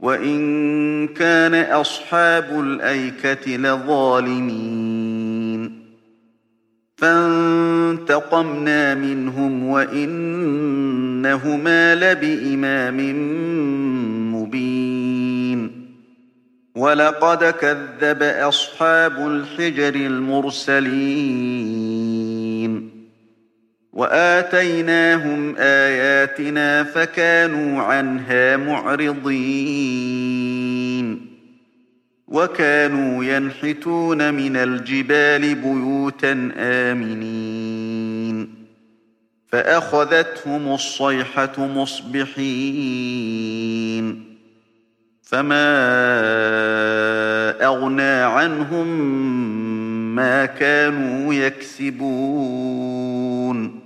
وإن كان أصحاب الأيكة لظالمين فانتقمنا منهم وإنهما لبإمام مبين ولقد كذب أصحاب الحجر المرسلين وآتيناهم آياتنا فكانوا عنها معرضين وكانوا ينحتون من الجبال بيوتا آمنين فأخذتهم الصيحة مصبحين فما أغنى عنهم ما كانوا يكسبون